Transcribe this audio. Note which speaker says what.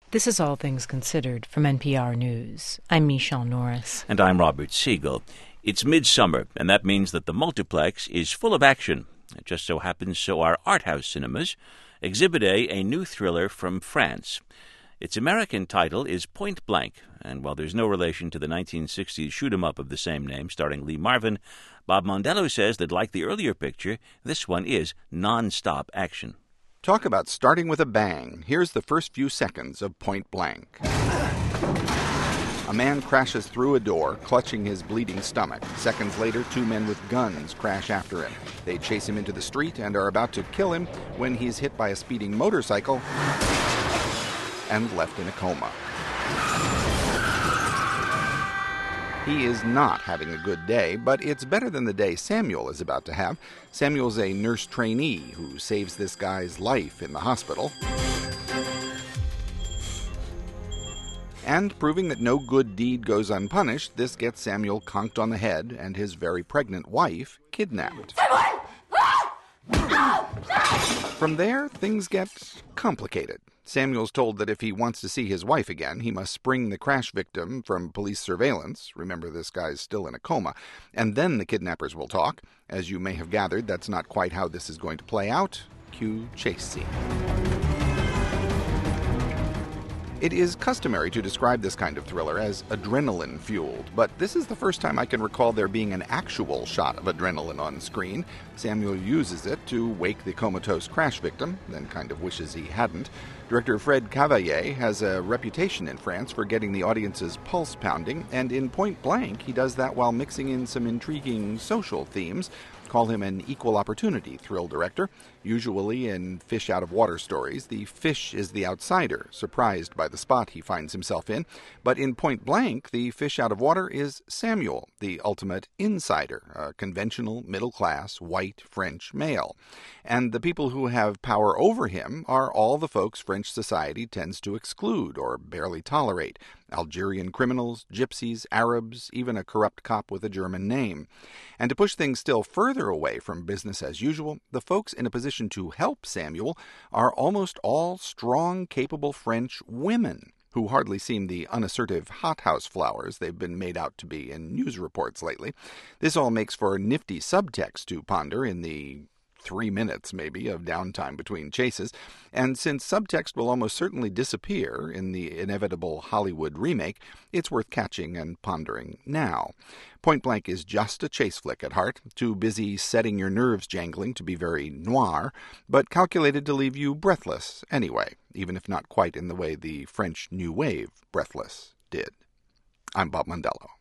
Speaker 1: This is All Things Considered from NPR News. I'm Michelle Norris.
Speaker 2: And I'm Robert Siegel. It's midsummer, and that means that the multiplex is full of action. It just so happens so are art house cinemas. Exhibit A new thriller from France. Its American title is Point Blank, and while there's no relation to the 1960s shoot-'em-up of the same name starring Lee Marvin, Bob Mondello says that, like the earlier picture, this one is non-stop action.
Speaker 3: Talk about starting with a bang. Here's the first few seconds of Point Blank. A man crashes through a door, clutching his bleeding stomach. Seconds later, two men with guns crash after him. They chase him into the street and are about to kill him when he's hit by a speeding motorcycle and left in a coma. He is not having a good day, but it's better than the day Samuel is about to have. Samuel's a nurse trainee who saves this guy's life in the hospital. And proving that no good deed goes unpunished, this gets Samuel conked on the head and his very pregnant wife kidnapped. From there, things get complicated. Samuel's told that if he wants to see his wife again, he must spring the crash victim from police surveillance. Remember, this guy's still in a coma. And then the kidnappers will talk. As you may have gathered, that's not quite how this is going to play out. Cue chase scene. It is customary to describe this kind of thriller as adrenaline-fueled, but this is the first time I can recall there being an actual shot of adrenaline on screen. Samuel uses it to wake the comatose crash victim, then kind of wishes he hadn't. Director Fred Cavalier has a reputation in France for getting the audience's pulse pounding, and in Point Blank he does that while mixing in some intriguing social themes. Call him an equal opportunity thrill director. Usually in fish out of water stories, the fish is the outsider, surprised by the spot he finds himself in. But in Point Blank, the fish out of water is Samuel, the ultimate insider, a conventional, middle-class, white French male. And the people who have power over him are all the folks French society tends to exclude or barely tolerate. Algerian criminals, gypsies, Arabs, even a corrupt cop with a German name. And to push things still further away from business as usual, the folks in a position to help Samuel are almost all strong, capable French women, who hardly seem the unassertive hothouse flowers they've been made out to be in news reports lately. This all makes for nifty subtext to ponder in the 3 minutes, maybe, of downtime between chases, and since subtext will almost certainly disappear in the inevitable Hollywood remake, it's worth catching and pondering now. Point Blank is just a chase flick at heart, too busy setting your nerves jangling to be very noir, but calculated to leave you breathless anyway, even if not quite in the way the French New Wave Breathless did. I'm Bob Mondello.